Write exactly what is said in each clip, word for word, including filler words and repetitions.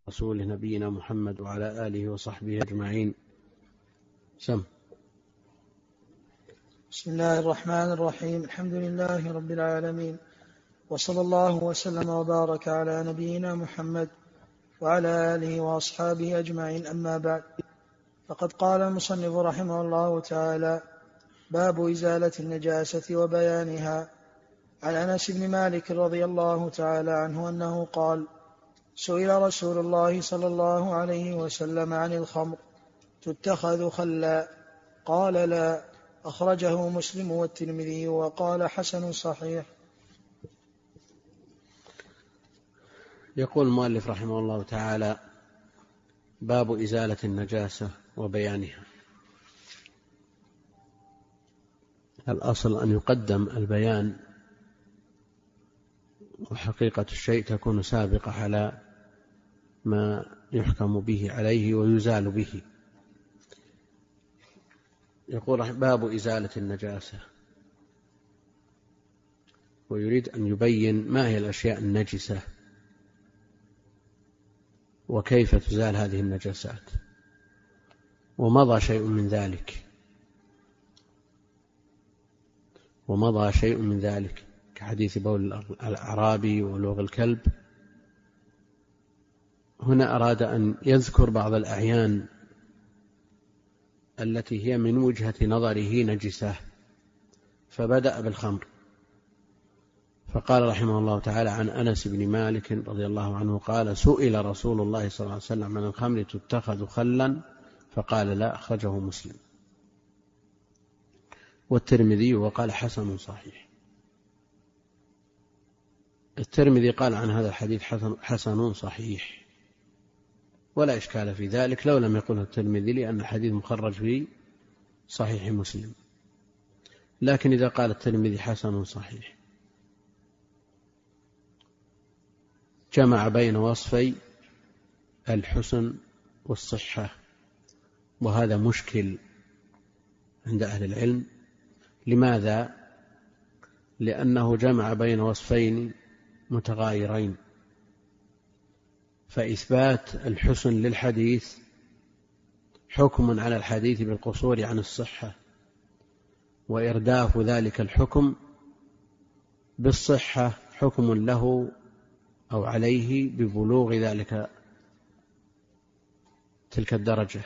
رسوله نبينا محمد وعلى آله وصحبه أجمعين. سم. بسم الله الرحمن الرحيم. الحمد لله رب العالمين، وصلى الله وسلم وبارك على نبينا محمد وعلى آله وأصحابه أجمعين. أما بعد، فقد قال المصنف رحمه الله تعالى: باب إزالة النجاسة وبيانها. عن أنس بن مالك رضي الله تعالى عنه أنه قال: سئل رسول الله صلى الله عليه وسلم عن الخمر تتخذ خلا؟ قال: لا. أخرجه مسلم والترمذي وقال: حسن صحيح. يقول المؤلف رحمه الله تعالى: باب إزالة النجاسة وبيانها. الأصل أن يقدم البيان، وحقيقة الشيء تكون سابقة على ما يحكم به عليه ويزال به. يقول: باب إزالة النجاسة، ويريد أن يبين ما هي الأشياء النجسة وكيف تزال هذه النجاسات. ومضى شيء من ذلك ومضى شيء من ذلك كحديث بول الأعرابي ولوغ الكلب. هنا أراد أن يذكر بعض الأعيان التي هي من وجهة نظره نجسة، فبدأ بالخمر، فقال رحمه الله تعالى: عن أنس بن مالك رضي الله عنه قال: سئل رسول الله صلى الله عليه وسلم عن الخمر تتخذ خلا؟ فقال: لا. أخرجه مسلم والترمذي وقال: حسن صحيح. الترمذي قال عن هذا الحديث حسن صحيح، ولا إشكال في ذلك لو لم يقله الترمذي، لأن الحديث مخرج في صحيح مسلم. لكن إذا قال الترمذي حسن صحيح جمع بين وصفي الحسن والصحة، وهذا مشكل عند أهل العلم. لماذا؟ لأنه جمع بين وصفين متغايرين، فإثبات الحسن للحديث حكم على الحديث بالقصور عن الصحة، وإرداف ذلك الحكم بالصحة حكم له أو عليه ببلوغ ذلك تلك الدرجة.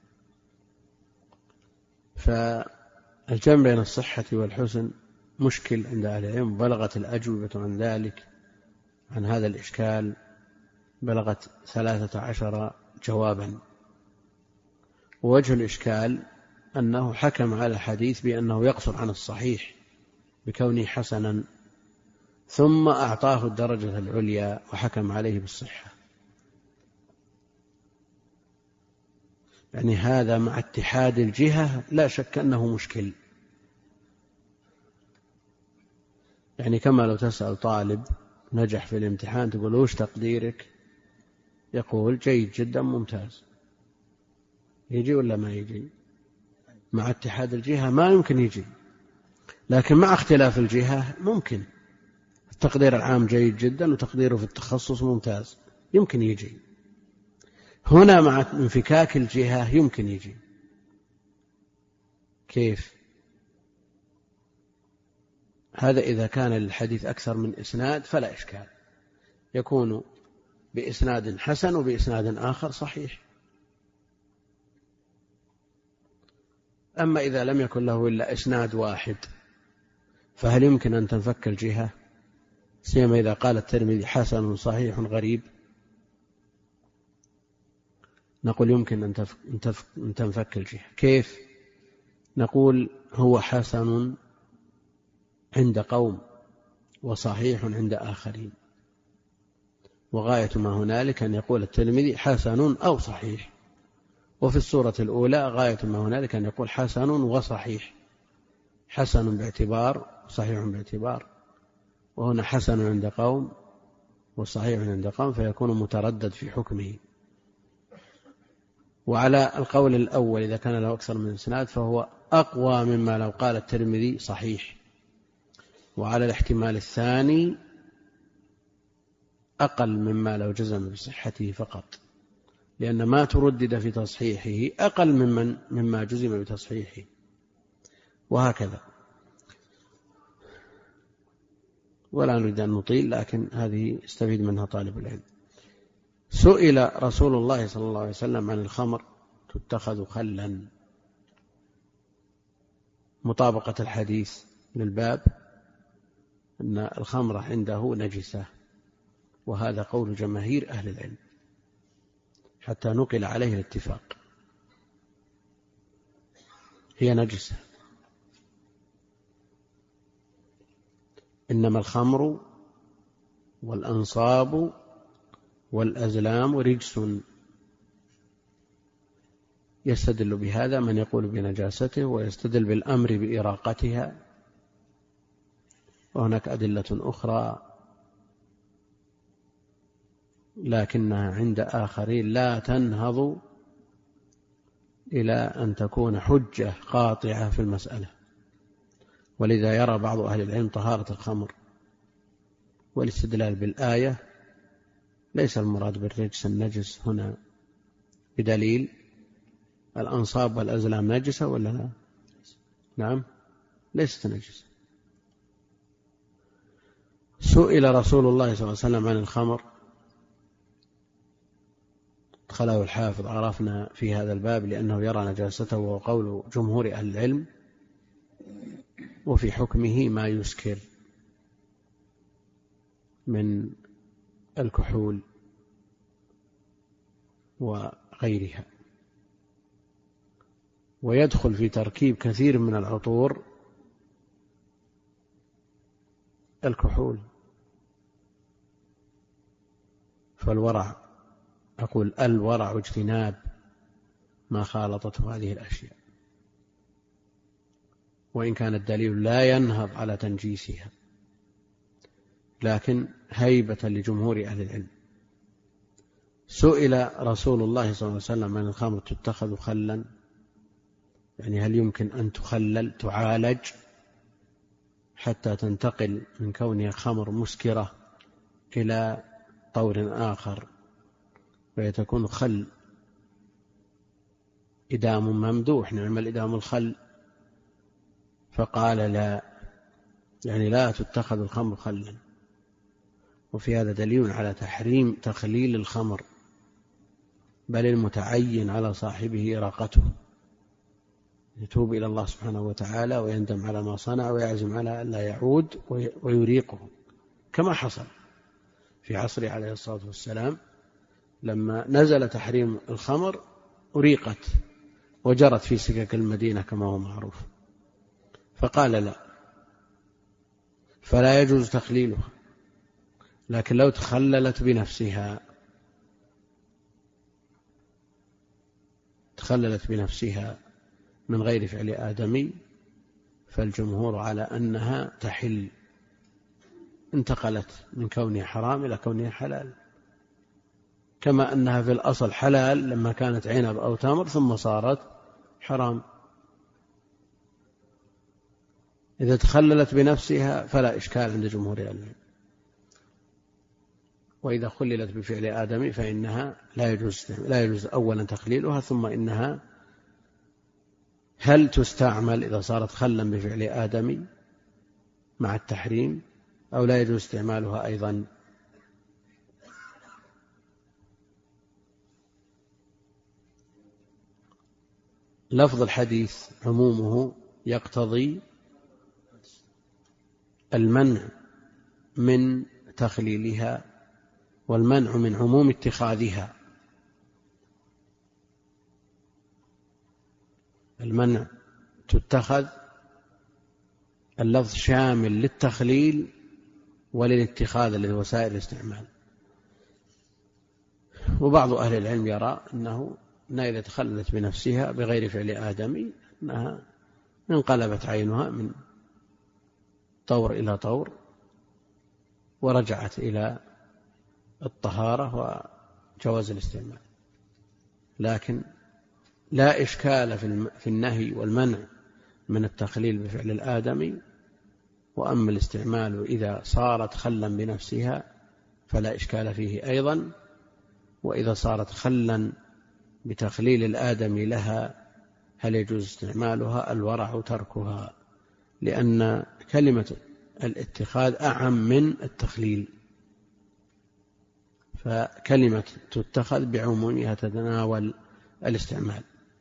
فالجمع بين الصحة والحسن مشكل عند أهل العلم. بلغت الأجوبة عن ذلك، عن هذا الإشكال، بلغت ثلاثة عشر جوابا. ووجه الإشكال أنه حكم على الحديث بأنه يقصر عن الصحيح بكونه حسنا، ثم أعطاه الدرجة العليا وحكم عليه بالصحة. يعني هذا مع اتحاد الجهة لا شك أنه مشكل. يعني كما لو تسأل طالب نجح في الامتحان تقول: وش تقديرك؟ يقول: جيد جدا ممتاز. يجي ولا ما يجي؟ مع اتحاد الجهة ما يمكن يجي، لكن مع اختلاف الجهة ممكن. التقدير العام جيد جدا وتقديره في التخصص ممتاز، يمكن يجي. هنا مع انفكاك الجهة يمكن يجي. كيف؟ هذا إذا كان الحديث أكثر من إسناد فلا إشكال، يكون بإسناد حسن وبإسناد آخر صحيح. أما إذا لم يكن له إلا إسناد واحد فهل يمكن أن تنفك الجهة؟ سيما إذا قال الترمذي حسن صحيح غريب، نقول يمكن أن تنفك الجهة. كيف؟ نقول هو حسن عند قوم وصحيح عند آخرين، وغاية ما هنالك أن يقول الترمذي حسن أو صحيح. وفي الصورة الأولى غاية ما هنالك أن يقول حسن وصحيح، حسن باعتبار وصحيح باعتبار. وهنا حسن عند قوم وصحيح عند قوم، فيكون متردد في حكمه. وعلى القول الأول إذا كان له أكثر من إسناد فهو أقوى مما لو قال الترمذي صحيح. وعلى الاحتمال الثاني أقل مما لو جزم بصحته فقط. لأن ما تردد في تصحيحه أقل ممن مما جزم بتصحيحه، وهكذا. ولا نريد أن نطيل، لكن هذه يستفيد منها طالب العلم. سئل رسول الله صلى الله عليه وسلم عن الخمر تتخذ خلا، مطابقة الحديث للباب أن الخمر عنده نجسة، وهذا قول جماهير أهل العلم حتى نقل عليه الاتفاق، هي نجسة. إنما الخمر والأنصاب والأزلام رجس. يستدل بهذا من يقول بنجاسته، ويستدل بالأمر بإراقتها، وهناك أدلة أخرى لكنها عند آخرين لا تنهض إلى أن تكون حجة قاطعة في المسألة، ولذا يرى بعض أهل العلم طهارة الخمر والاستدلال بالآية. ليس المراد بالرجس النجس هنا بدليل. الأنصاب والأزلام نجسة ولا لا؟ نعم، ليست نجسة. سئل رسول الله صلى الله عليه وسلم عن الخمر، أدخله الحافظ عرفنا في هذا الباب لأنه يرى نجاسته، وهو قول جمهور أهل العلم، وفي حكمه ما يسكر من الكحول وغيرها، ويدخل في تركيب كثير من العطور الكحول. فالورع، أقول الورع اجتناب ما خالطته هذه الأشياء، وإن كان الدليل لا ينهض على تنجيسها، لكن هيبة لجمهور أهل العلم. سئل رسول الله صلى الله عليه وسلم عن الخمر تتخذ خلا، يعني هل يمكن أن تخلل تعالج حتى تنتقل من كونها خمر مسكرة إلى طور آخر ويتكون خل إدام ممدوح، نعم الإدام الخل. فقال لا، يعني لا تتخذ الخمر خلا. وفي هذا دليل على تحريم تخليل الخمر، بل المتعين على صاحبه إراقته، يتوب إلى الله سبحانه وتعالى ويندم على ما صنع ويعزم على أن لا يعود ويريقه، كما حصل في عصره عليه الصلاة والسلام لما نزل تحريم الخمر أريقت وجرت في سكك المدينة كما هو معروف، فقال لا، فلا يجوز تخليلها. لكن لو تخللت بنفسها تخللت بنفسها من غير فعل آدمي فالجمهور على أنها تحل، انتقلت من كونها حرام إلى كونها حلال، كما أنها في الأصل حلال لما كانت عنب أو تمر ثم صارت حرام. إذا تخللت بنفسها فلا إشكال عند جمهور العلم، وإذا خللت بفعل آدمي فإنها لا يجوز لا يجوز أولا تخليلها، ثم إنها هل تستعمل إذا صارت خلا بفعل آدمي مع التحريم أو لا يجوز استعمالها أيضا. لفظ الحديث عمومه يقتضي المنع من تخليلها والمنع من عموم اتخاذها. المنع تتخذ اللفظ شامل للتخليل وللاتخاذ الذي هو وسائل الاستعمال. وبعض أهل العلم يرى أنه أنها إذا تخللت بنفسها بغير فعل آدمي أنها انقلبت عينها من طور إلى طور ورجعت إلى الطهارة وجواز الاستعمال، لكن لا إشكال في النهي والمنع من التخليل بفعل الآدمي. وأما الاستعمال إذا صارت خلا بنفسها فلا إشكال فيه أيضا، وإذا صارت خلا بتخليل الآدمي لها هل يجوز استعمالها؟ الورع تركها، لأن كلمة الاتخاذ أعم من التخليل، فكلمة تتخذ بعمومها تتناول الاستعمال.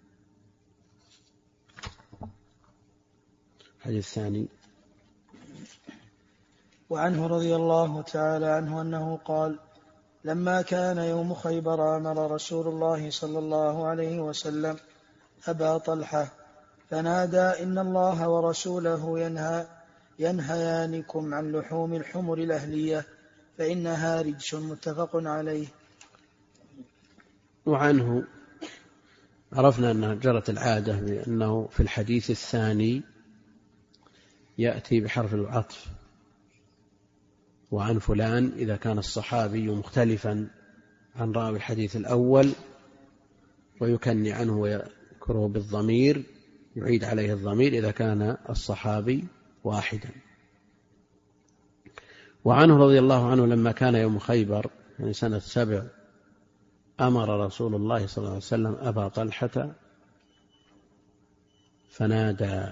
الحديث الثاني: وعنه رضي الله تعالى عنه أنه قال: لما كان يوم خيبر أمر رسول الله صلى الله عليه وسلم أبا طلحة فنادى: إن الله ورسوله ينهى ينهيانكم عن لحوم الحمر الأهلية فإنها رجس. متفق عليه. وعنه عرفنا أنها جرت العادة بأنه في الحديث الثاني يأتي بحرف العطف، وعن فلان إذا كان الصحابي مختلفا عن راوي الحديث الأول، ويكني عنه ويذكره بالضمير، يعيد عليه الضمير إذا كان الصحابي واحدا. وعنه رضي الله عنه لما كان يوم خيبر يعني سنة سبع أمر رسول الله صلى الله عليه وسلم أبا طلحة فنادى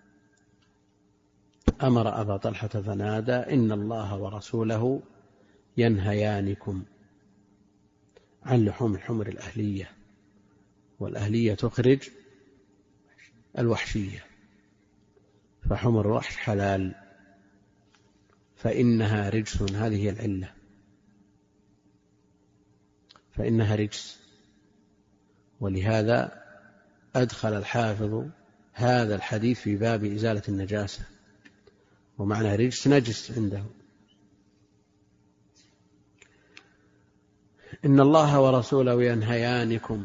أمر أبا طلحة فنادى: إن الله ورسوله ينهيانكم عن لحوم الحمر الأهلية، والأهلية تخرج الوحشية، فحمر الوحش حلال فإنها رجس. هذه هي العلة، فإنها رجس. ولهذا أدخل الحافظ هذا الحديث في باب إزالة النجاسة، ومعنى رجس نجس عنده. إن الله ورسوله ينهيانكم،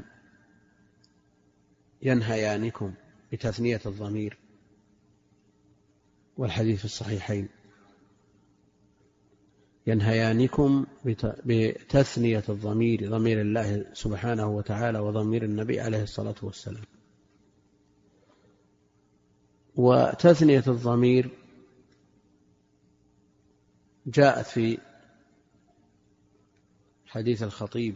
ينهيانكم بتثنية الضمير، والحديث في الصحيحين ينهيانكم بتثنية الضمير، ضمير الله سبحانه وتعالى وضمير النبي عليه الصلاة والسلام. وتثنية الضمير جاءت في حديث الخطيب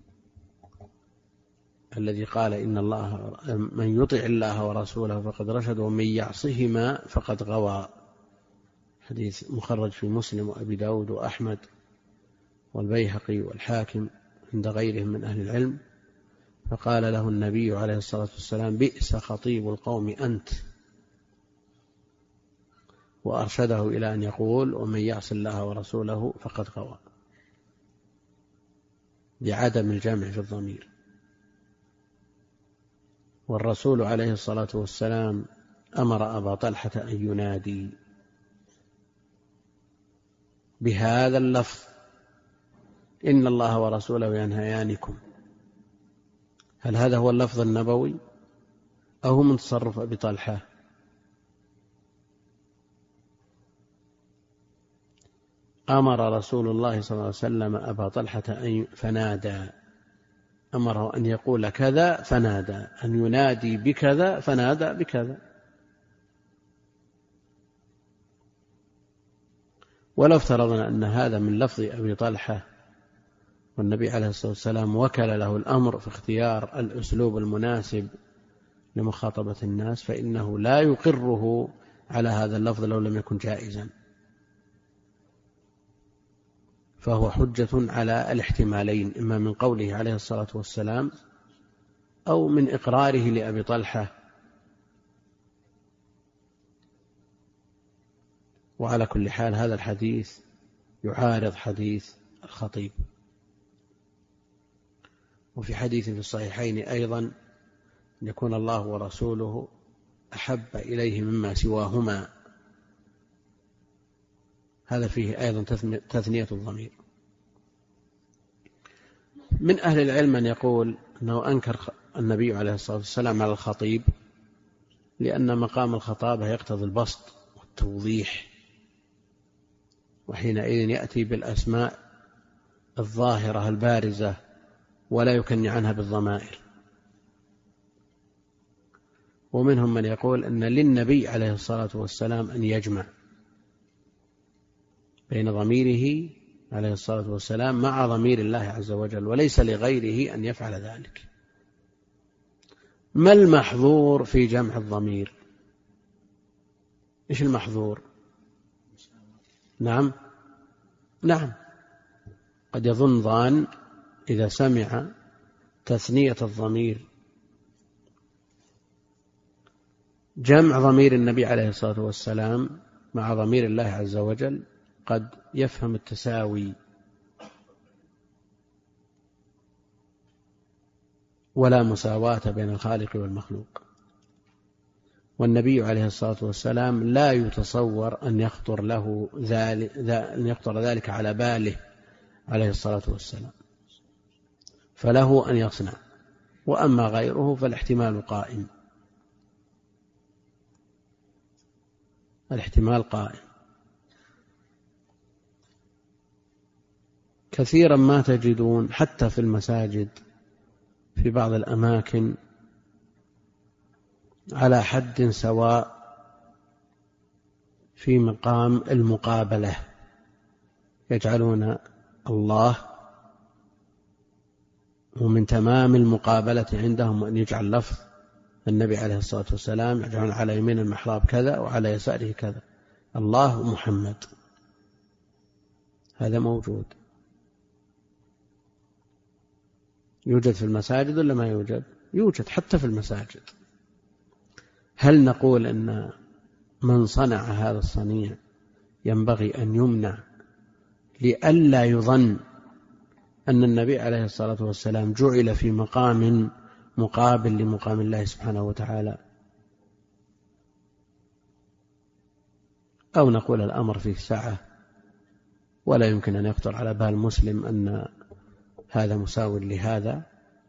الذي قال: إن الله من يطع الله ورسوله فقد رشد ومن يعصهما فقد غوى. حديث مخرج في مسلم وأبي داود وأحمد والبيهقي والحاكم عند غيرهم من أهل العلم. فقال له النبي عليه الصلاة والسلام: بئس خطيب القوم أنت، وأرشده إلى أن يقول: ومن يعص الله ورسوله فقد غوى، بعدم الجمع في الضمير. والرسول عليه الصلاة والسلام أمر أبا طلحة أن ينادي بهذا اللفظ: إن الله ورسوله ينهيانكم. هل هذا هو اللفظ النبوي أو هو من تصرف أبي طلحة؟ أمر رسول الله صلى الله عليه وسلم أبا طلحة أن فنادى، أمره أن يقول كذا فنادى، أن ينادي بكذا فنادى بكذا. ولو افترضنا أن هذا من لفظ أبي طلحة والنبي عليه الصلاة والسلام وكل له الأمر في اختيار الأسلوب المناسب لمخاطبة الناس، فإنه لا يقره على هذا اللفظ لو لم يكن جائزا، فهو حجة على الاحتمالين، إما من قوله عليه الصلاة والسلام أو من إقراره لأبي طلحة. وعلى كل حال هذا الحديث يعارض حديث الخطيب. وفي حديث في الصحيحين أيضا: أن يكون الله ورسوله أحب إليه مما سواهما. هذا فيه أيضا تثنية الضمير. من أهل العلم من يقول أنه أنكر النبي عليه الصلاة والسلام على الخطيب، لأن مقام الخطابة يقتضي البسط والتوضيح، وحينئذ يأتي بالأسماء الظاهرة البارزة ولا يكني عنها بالضمائر. ومنهم من يقول أن للنبي عليه الصلاة والسلام أن يجمع بين ضميره عليه الصلاة والسلام مع ضمير الله عز وجل، وليس لغيره أن يفعل ذلك. ما المحظور في جمع الضمير؟ إيش المحظور؟ نعم نعم قد يظن ظان إذا سمع تثنية الضمير جمع ضمير النبي عليه الصلاة والسلام مع ضمير الله عز وجل قد يفهم التساوي ولا مساواة بين الخالق والمخلوق، والنبي عليه الصلاة والسلام لا يتصور أن يخطر له ذلك أن يخطر ذلك على باله عليه الصلاة والسلام، فله أن يصنع، وأما غيره فالاحتمال قائم، الاحتمال قائم. كثيرا ما تجدون حتى في المساجد في بعض الأماكن على حد سواء في مقام المقابلة، يجعلون الله، ومن تمام المقابلة عندهم أن يجعل لفظ النبي عليه الصلاة والسلام، يجعلون على يمين المحراب كذا وعلى يساره كذا، الله محمد. هذا موجود، يوجد في المساجد ولا ما يوجد؟ يوجد حتى في المساجد. هل نقول أن من صنع هذا الصنيع ينبغي أن يمنع لئلا يظن أن النبي عليه الصلاة والسلام جعل في مقام مقابل لمقام الله سبحانه وتعالى؟ أو نقول الأمر فيه سعة ولا يمكن أن يخطر على بال مسلم أن هذا مساو لهذا،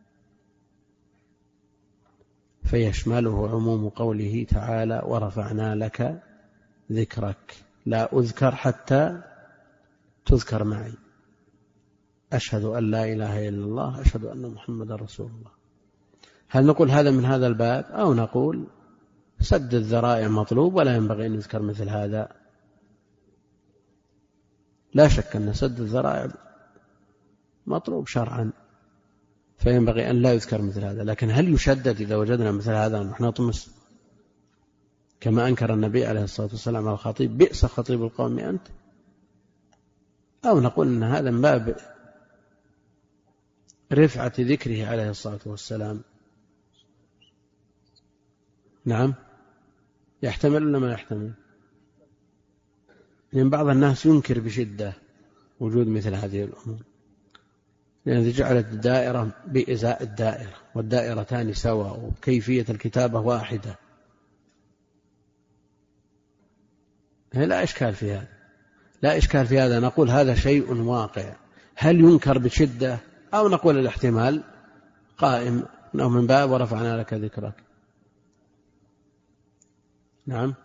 فيشمله عموم قوله تعالى ورفعنا لك ذكرك، لا أذكر حتى تذكر معي، أشهد أن لا إله إلا الله، أشهد أن محمد رسول الله. هل نقول هذا من هذا الباب، أو نقول سد الذرائع مطلوب ولا ينبغي أن يذكر مثل هذا؟ لا شك أن سد الذرائع مطلوب شرعا، فينبغي أن لا يذكر مثل هذا، لكن هل يشدد إذا وجدنا مثل هذا نحن نطمس كما أنكر النبي عليه الصلاة والسلام على الخطيب بئس خطيب القوم أنت؟ أو نقول أن هذا من باب رفعة ذكره عليه الصلاة والسلام؟ نعم يحتمل ولا ما يحتمل؟ لأن بعض الناس ينكر بشدة وجود مثل هذه الأمور، لأن جعلت الدائرة بإزاء الدائرة والدائرتان سواء وكيفية الكتابة واحدة، لا إشكال في هذا، لا إشكال في هذا. نقول هذا شيء واقع، هل ينكر بشدة أو نقول الاحتمال قائم أو من باب ورفعنا لك ذكرك؟ نعم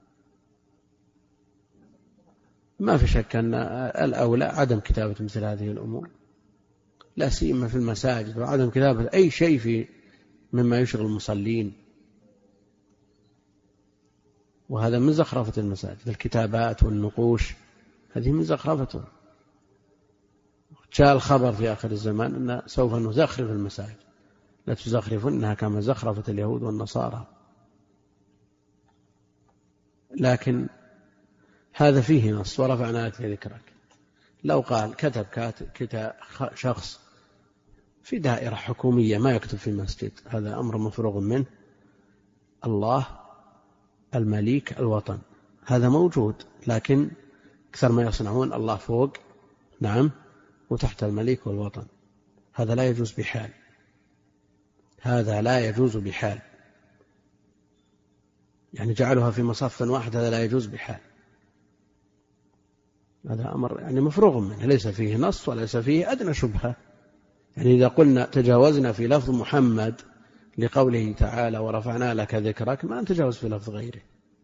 ما في شك أن الأولى عدم كتابة مثل هذه الأمور، لا سيما في المساجد، وعدم كتابة أي شيء في مما يشغل المصلين، وهذا من زخرفة المساجد، الكتابات والنقوش هذه من زخرفتهم. جاء الخبر في آخر الزمان أن سوف نزخرف المساجد، لا تزخرفنها كما زخرفت اليهود والنصارى، لكن هذا فيه نص ورفعنا لك ذكرك. لو قال كتب كاتب كتاب شخص في دائرة حكومية ما يكتب في مسجد، هذا أمر مفروغ منه، الله المليك الوطن، هذا موجود، لكن أكثر ما يصنعون الله فوق نعم وتحت المليك والوطن، هذا لا يجوز بحال، هذا لا يجوز بحال، يعني جعلها في مصف واحد، هذا لا يجوز بحال، هذا أمر يعني مفروغ منه، ليس فيه نص وليس فيه أدنى شبهة. يعني إذا قلنا تجاوزنا في لفظ محمد لقوله تعالى ورفعنا لك ذكرك، ما نتجاوز في لفظ غيره.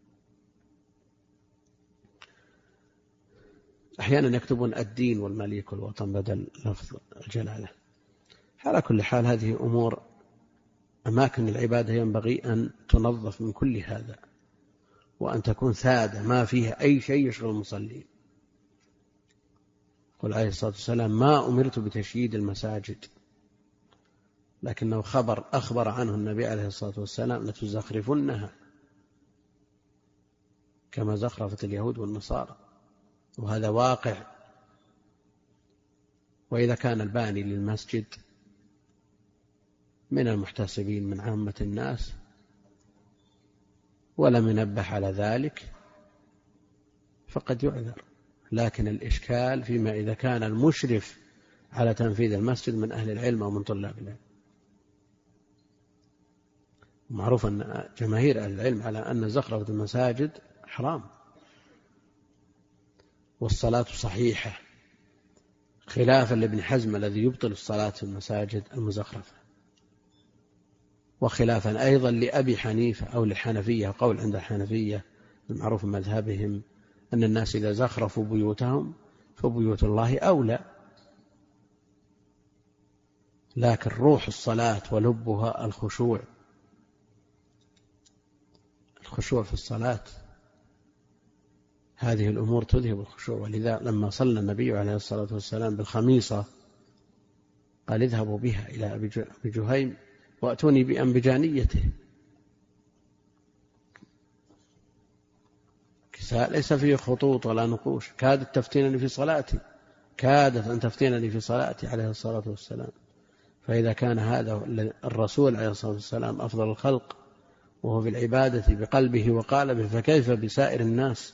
أحيانا يكتبون الدين والمليك والوطن بدل لفظ الجلالة. على كل حال هذه أمور أماكن العبادة ينبغي أن تنظف من كل هذا، وأن تكون سادة ما فيها أي شيء يشغل المصلين. قال عليه الصلاة والسلام ما أمرت بتشييد المساجد، لكنه خبر أخبر عنه النبي عليه الصلاة والسلام لتزخرفنها كما زخرفت اليهود والنصارى، وهذا واقع. وإذا كان الباني للمسجد من المحتسبين من عامة الناس ولم ينبه على ذلك فقد يعذر، لكن الإشكال فيما إذا كان المشرف على تنفيذ المسجد من أهل العلم أو من طلاب العلم. معروف أن جماهير أهل العلم على أن زخرفة المساجد حرام والصلاة صحيحة، خلافا لابن حزم الذي يبطل الصلاة في المساجد المزخرفة، وخلافا أيضا لأبي حنيفة أو للحنفية، قول عند الحنفية المعروف من مذهبهم أن الناس إذا زخرفوا بيوتهم فبيوت الله أولى، لكن روح الصلاة ولبها الخشوع، الخشوع في الصلاة، هذه الأمور تذهب الخشوع. ولذا لما صلى النبي عليه الصلاة والسلام بالخميصة قال اذهبوا بها إلى أبي جهيم وأتوني بأنبجانيته، كساء ليس فيه خطوط ولا نقوش، كادت تفتنني في صلاتي، كادت أن تفتنني في صلاتي عليه الصلاة والسلام. فإذا كان هذا الرسول عليه الصلاة والسلام أفضل الخلق وهو بالعبادة بقلبه وقالبه، فكيف بسائر الناس؟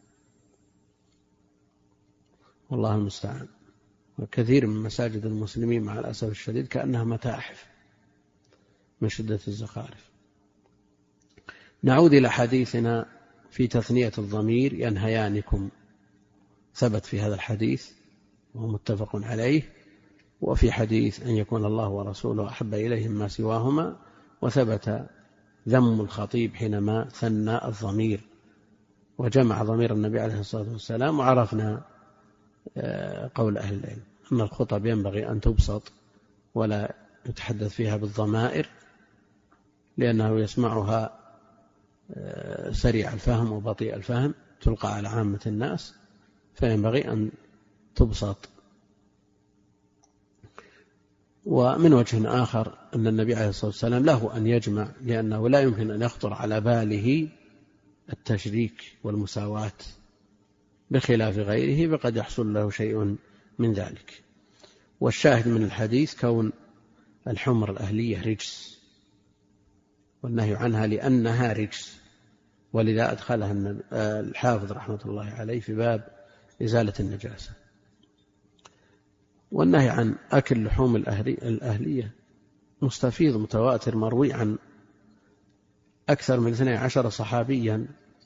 والله المستعان. وكثير من مساجد المسلمين مع الأسف الشديد كأنها متاحف من شدة الزخارف. نعود إلى حديثنا في تثنية الضمير ينهيانكم، ثبت في هذا الحديث وهو متفق عليه، وفي حديث أن يكون الله ورسوله أحب إليهم ما سواهما، وثبت ذم الخطيب حينما ثنى الضمير وجمع ضمير النبي عليه الصلاة والسلام. وعرفنا قول أهل العلم أن الخطب ينبغي أن تبسط ولا يتحدث فيها بالضمائر، لأنه يسمعها سريع الفهم وبطيء الفهم، تلقى على عامة الناس، فينبغي أن تبسط. ومن وجه آخر أن النبي عليه الصلاة والسلام له أن يجمع، لأنه لا يمكن أن يخطر على باله التشريك والمساواة بخلاف غيره، فقد يحصل له شيء من ذلك. والشاهد من الحديث كون الحمر الأهلية رجس، والنهي عنها لأنها رجس، ولذا أدخلها الحافظ رحمة الله عليه في باب إزالة النجاسة. والنهي عن أكل لحوم الأهلية مستفيض متواتر مروي عن أكثر من اثني عشر صحابيا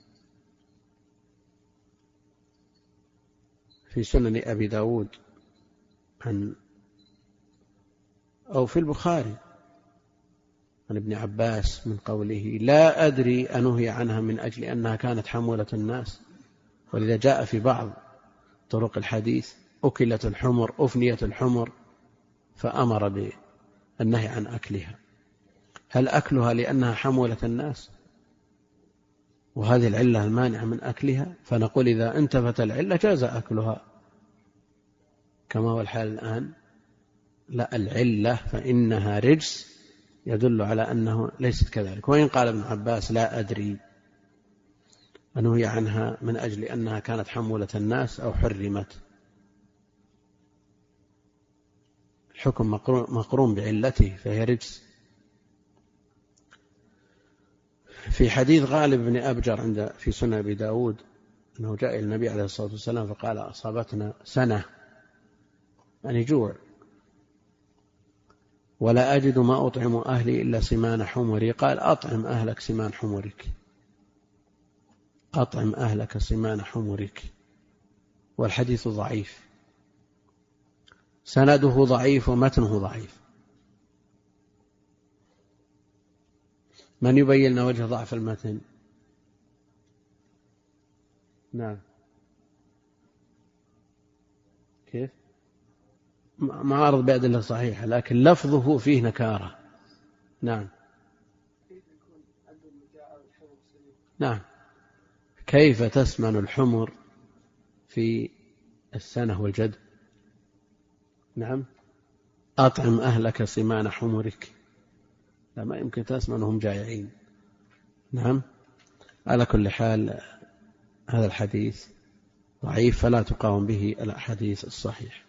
في سنن أبي داود عن أو في البخاري عن ابن عباس من قوله لا أدري أنهي عنها من أجل أنها كانت حمولة الناس. ولذا جاء في بعض طرق الحديث أكلت الحمر، أفنيت الحمر، فأمر بالنهي عن أكلها. هل أكلها لأنها حمولة الناس وهذه العلة المانعة من أكلها؟ فنقول إذا انتفت العلة جاز أكلها كما هو الحال الآن. لا، العلة فإنها رجس يدل على أنه ليست كذلك. وإن قال ابن عباس لا أدري أنهي عنها من أجل أنها كانت حمولة الناس أو حرمت، الحكم مقرون بعلته فهي رجس. في حديث غالب بن أبجر عند في سنن أبي داود أنه جاء إلى النبي عليه الصلاة والسلام فقال أصابتنا سنة، يعني جوع، ولا أجد ما أطعم أهلي إلا سمان حمري. قال أطعم أهلك سمان حمرك، أطعم أهلك سمان حمرك. والحديث ضعيف، سنده ضعيف ومتنه ضعيف. من يبين لنا وجه ضعف المتن؟ نعم، كيف؟ معارض بأدلة صحيحة لكن لفظه فيه نكارة. نعم نعم كيف تسمن الحمر في السنة والجد؟ نعم أطعم أهلك صمان حمرك، لا ما يمكن تسمع أنهم جائعين. نعم. على كل حال هذا الحديث ضعيف فلا تقاوم به الأحاديث الصحيح.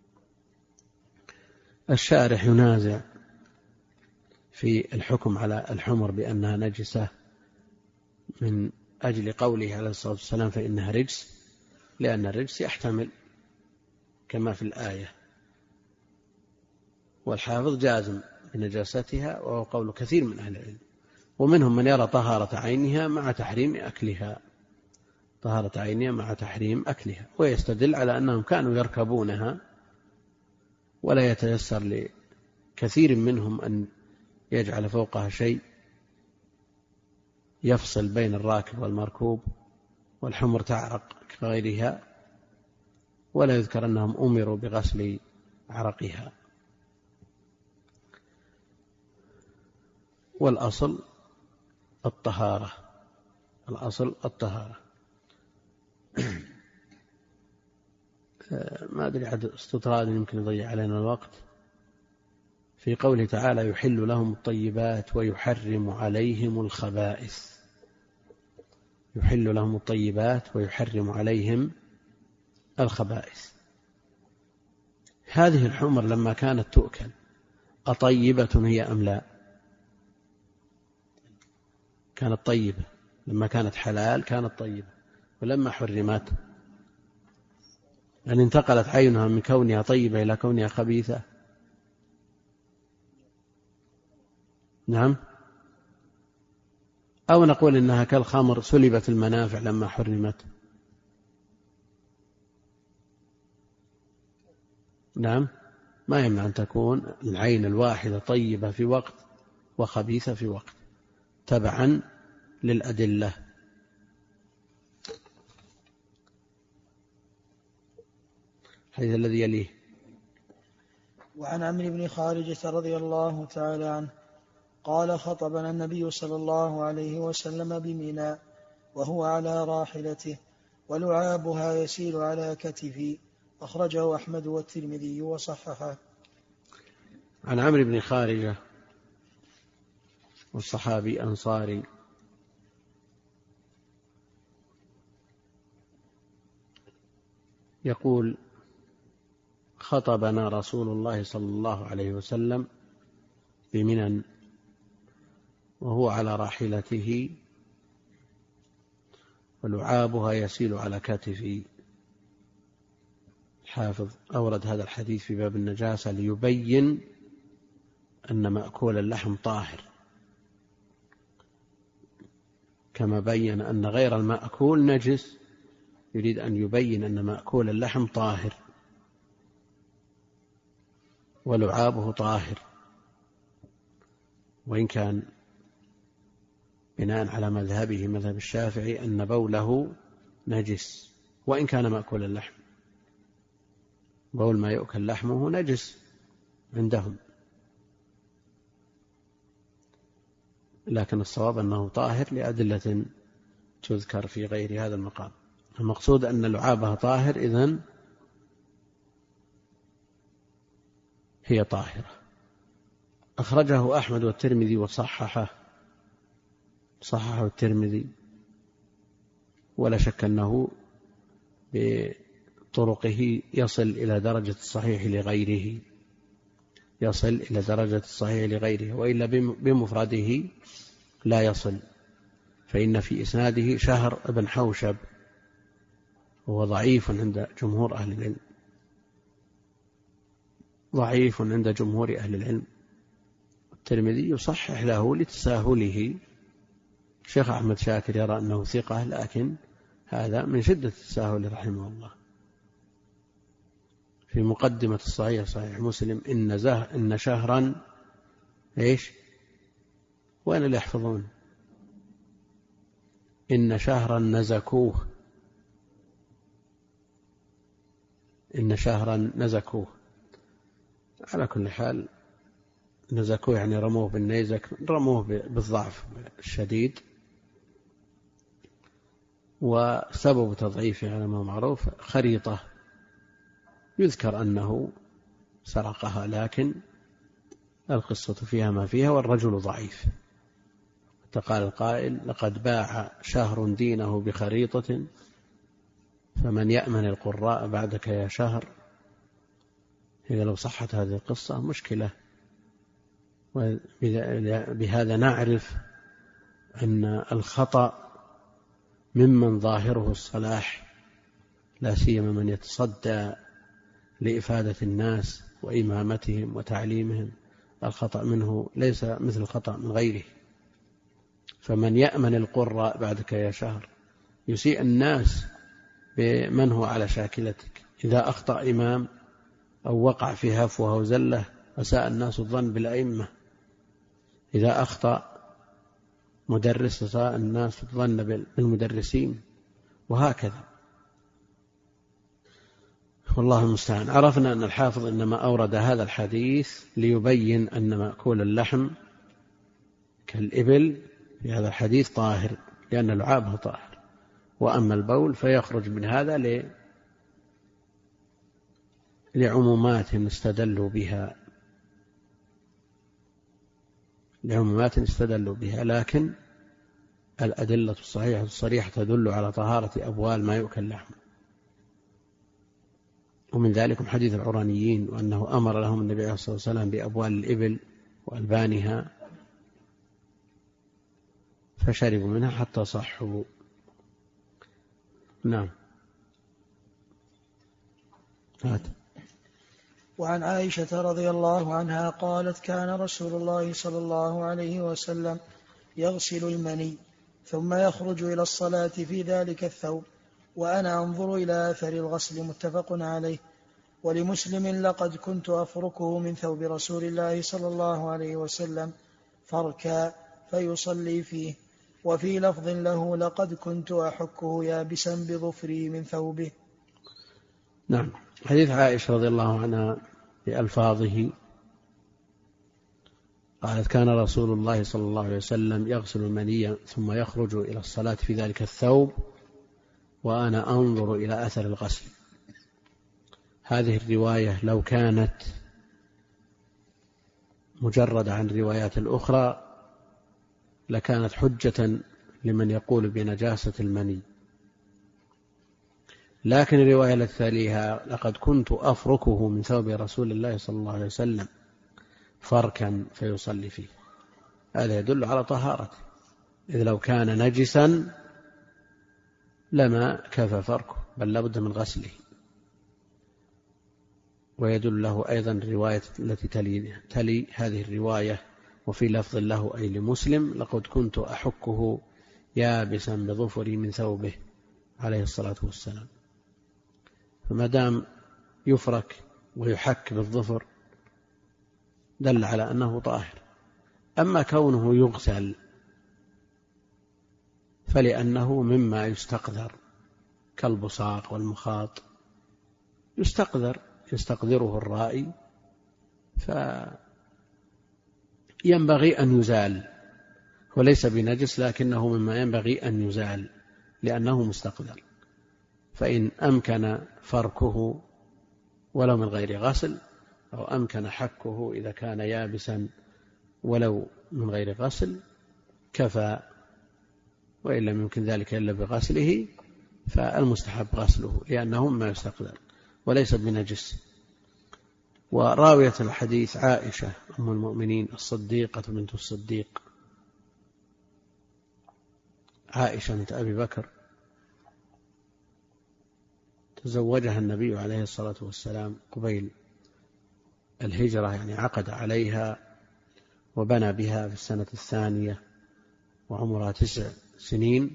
الشارح ينازع في الحكم على الحمر بأنها نجسة من أجل قوله عليه الصلاة والسلام فإنها رجس، لأن الرجس يحتمل كما في الآية، والحافظ جازم بنجاستها وهو قول كثير من أهل العلم، ومنهم من يرى طهارة عينها مع تحريم أكلها، طهارة عينها مع تحريم أكلها، ويستدل على أنهم كانوا يركبونها ولا يتيسر لكثير منهم أن يجعل فوقها شيء يفصل بين الراكب والمركوب، والحمر تعرق كغيرها، ولا يذكر أنهم أمروا بغسل عرقها. والأصل الطهارة، الأصل الطهارة. ما أدري عاد استطراد يمكن يضيع علينا الوقت. في قوله تعالى يحل لهم الطيبات ويحرم عليهم الخبائث، يحل لهم الطيبات ويحرم عليهم الخبائث. هذه الحمر لما كانت تؤكل أطيبة هي أم لا؟ كانت طيبة، لما كانت حلال كانت طيبة، ولما حرمت أن انتقلت عينها من كونها طيبة إلى كونها خبيثة. نعم. أو نقول إنها كالخمر سلبت المنافع لما حرمت. نعم. ما يمنع أن تكون العين الواحدة طيبة في وقت وخبيثة في وقت تبعا للأدلة. الحديث الذي يليه. وعن عمرو بن خارجة رضي الله تعالى عنه قال خطبنا النبي صلى الله عليه وسلم بمنى وهو على راحلته ولعابها يسيل على كتفي، أخرجه أحمد والترمذي وصححه. عن عمرو بن خارجة والصحابي أنصاري يقول خطبنا رسول الله صلى الله عليه وسلم بمنى وهو على راحلته ولعابها يسيل على كتفي. الحافظ أورد هذا الحديث في باب النجاسة ليبين أن مأكول اللحم طاهر، كما بين أن غير المأكول نجس، يريد أن يبين أن مأكول اللحم طاهر ولعابه طاهر، وإن كان بناء على مذهبه مذهب الشافعي أن بوله نجس وإن كان مأكول اللحم، بول ما يؤكل لحمه نجس عندهم، لكن الصواب أنه طاهر لأدلة تذكر في غير هذا المقام. المقصود أن لعابها طاهر، إذن هي طاهرة. أخرجه أحمد والترمذي وصححه، صححه الترمذي، ولا شك أنه بطرقه يصل إلى درجة الصحيح لغيره، يصل إلى درجة الصحيح لغيره، وإلا بمفرده لا يصل، فإن في إسناده شهر ابن حوشب وهو ضعيف عند جمهور أهل العلم، ضعيف عند جمهور أهل العلم. الترمذي يصحح له لتساهله. الشيخ أحمد شاكر يرى أنه ثقة، لكن هذا من شدة التساهل رحمه الله. في مقدمة الصحيح صحيح مسلم إن, زه إن شهرا إيش وين اللي يحفظون إن شهرا نزكوه، إن شهرا نزكوه. على كل حال نزكوه يعني رموه بالنيزك، رموه بالضعف الشديد، وسبب تضعيفه على ما معروف خريطة، يذكر أنه سرقها، لكن القصة فيها ما فيها والرجل ضعيف. قال القائل: لقد باع شهر دينه بخريطة فمن يأمن القراء بعدك يا شهر. إذا لو صحت هذه القصة مشكلة. وبهذا نعرف أن الخطأ ممن ظاهره الصلاح، لا سيما من يتصدى لإفادة الناس وإمامتهم وتعليمهم، الخطأ منه ليس مثل الخطأ من غيره. فمن يأمن القراء بعدك يا شهر يسيء الناس بمن هو على شاكلتك. إذا أخطأ إمام أو وقع في هفوة أو زلة أساء الناس الظن بالأئمة. إذا أخطأ مدرس أساء الناس الظن بالمدرسين، وهكذا. والله المستعان. عرفنا أن الحافظ إنما أورد هذا الحديث ليبين أن مأكول اللحم كالإبل في هذا الحديث طاهر، لأن لعابه طاهر. وأما البول فيخرج من هذا ل... لعمومات استدلوا بها لعمومات استدلوا بها لكن الأدلة الصحيحة الصريحة تدل على طهارة أبوال ما يؤكل لحم. ومن ذلك حديث العرانيين، وأنه أمر لهم النبي عليه الصلاة والسلام بأبوال الإبل وألبانها فشربوا منها حتى صحوا. نعم. هات. وعن عائشة رضي الله عنها قالت: كان رسول الله صلى الله عليه وسلم يغسل المني ثم يخرج إلى الصلاة في ذلك الثوب وأنا أنظر إلى أثر الغسل. متفق عليه. ولمسلم: لقد كنت أفركه من ثوب رسول الله صلى الله عليه وسلم فركا فيصلي فيه. وفي لفظ له: لقد كنت أحكه يابسا بظفري من ثوبه. نعم. حديث عائشة رضي الله عنها بألفاظه قالت: كان رسول الله صلى الله عليه وسلم يغسل المني ثم يخرج إلى الصلاة في ذلك الثوب وأنا أنظر إلى أثر الغسل. هذه الرواية لو كانت مجردة عن الروايات الأخرى لكانت حجة لمن يقول بنجاسة المني، لكن الرواية التي تليها: لقد كنت أفركه من ثوب رسول الله صلى الله عليه وسلم فركا فيصلي فيه، هذا يدل على طهارته، إذ لو كان نجسا لما كفى فركه بل لابد من غسله. ويدل له أيضا الرواية التي تلي, تلي هذه الرواية: وفي لفظ له أي لمسلم: لقد كنت أحكه يابسا بظفري من ثوبه عليه الصلاة والسلام. فما دام يفرك ويحك بالظفر دل على أنه طاهر. أما كونه يغسل فلأنه مما يستقذر كالبصاق والمخاط، يستقذر يستقذره الرائي فينبغي أن يزال، وليس بنجس لكنه مما ينبغي أن يزال لأنه مستقذر. فإن أمكن فركه ولو من غير غسل أو أمكن حكه إذا كان يابسا ولو من غير غسل كفى، وإن لم يمكن ذلك إلا بغسله فالمستحب غسله لأنه مما يستقذر وليس بنجس. وراوية الحديث عائشة أم المؤمنين الصديقة بنت الصديق عائشة بنت أبي بكر، تزوجها النبي عليه الصلاة والسلام قبيل الهجرة، يعني عقد عليها وبنى بها في السنة الثانية وعمرها تسع سنين،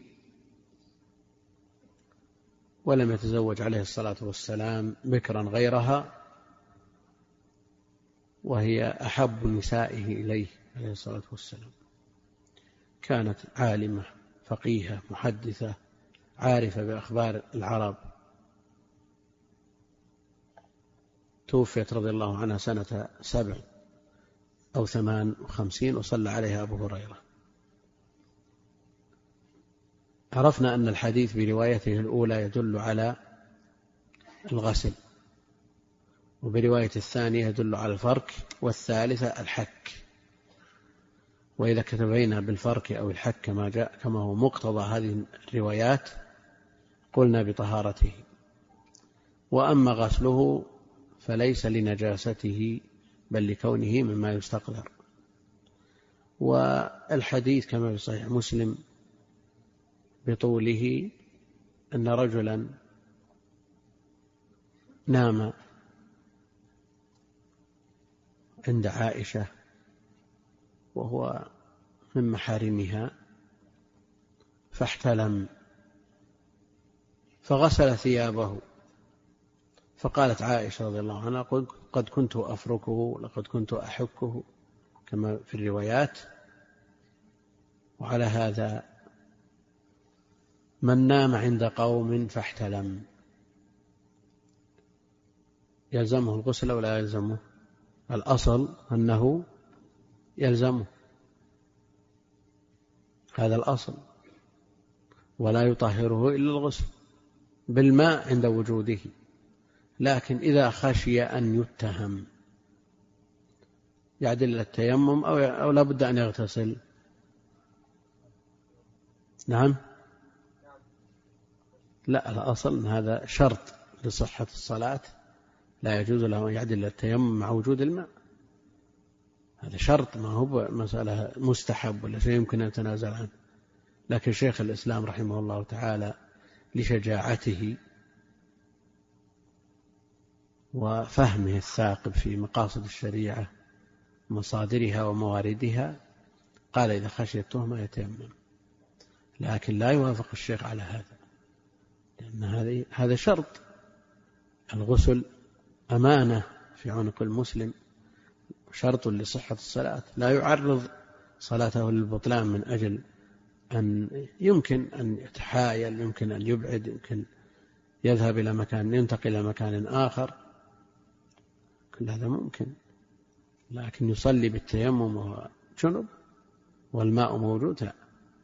ولم يتزوج عليه الصلاة والسلام بكرا غيرها، وهي أحب نسائه إليه عليه الصلاة والسلام. كانت عالمة فقيهة محدثة عارفة بأخبار العرب. توفيت رضي الله عنها سنة سبع أو ثمان وخمسين وصلى عليها أبو هريرة. عرفنا أن الحديث بروايته الأولى يدل على الغسل، وبرواية الثانية يدل على الفرك، والثالثة الحك. وإذا كتبينا بالفرك أو الحك كما جاء كما هو مقتضى هذه الروايات قلنا بطهارته. وأما غسله فليس لنجاسته بل لكونه مما يستقذر. والحديث كما في صحيح مسلم بطوله أن رجلا نام عند عائشة وهو من محارمها فاحتلم فغسل ثيابه، فقالت عائشة رضي الله عنها قد كنت أفركه لقد كنت أحكه كما في الروايات. وعلى هذا من نام عند قوم فاحتلم يلزمه الغسل أو لا يلزمه؟ الأصل أنه يلزمه، هذا الأصل، ولا يطهره إلا الغسل بالماء عند وجوده. لكن إذا خشي أن يتهم يعدل التيمم أو لا بد أن يغتسل. نعم، لا، الأصل أن هذا شرط لصحة الصلاة، لا يجوز له أن يعدل التيمم مع وجود الماء، هذا شرط، ما هو مسألة مستحب ولا شيء يمكن أن يتنازل عنه. لكن شيخ الإسلام رحمه الله تعالى لشجاعته وفهمه الثاقب في مقاصد الشريعة مصادرها ومواردها قال إذا خشي التهمة يتيمم. لكن لا يوافق الشيخ على هذا، لأن هذا شرط. الغسل أمانة في عنق المسلم، شرط لصحة الصلاة، لا يعرض صلاته للبطلان من أجل أن يمكن أن يتحايل، يمكن أن يبعد، يمكن يذهب إلى مكان، ينتقل إلى مكان آخر، كل هذا ممكن. لكن يصلي بالتيمم وهو جنب والماء موجود، لا.